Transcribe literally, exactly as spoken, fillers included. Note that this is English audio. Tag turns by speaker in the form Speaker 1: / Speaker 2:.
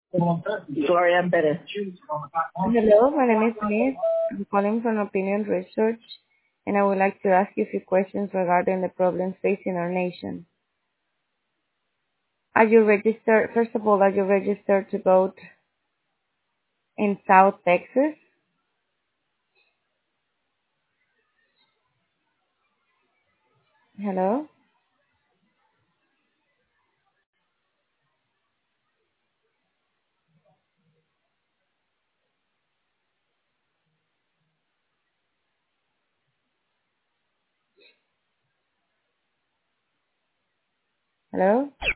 Speaker 1: Gloria Perez.
Speaker 2: Hello, my name is Liz. I'm calling from Opinion Research, and I would like to ask you a few questions regarding the problems facing our nation. Are you registered, first of all, are you registered to vote in South Texas? Hello? Hello?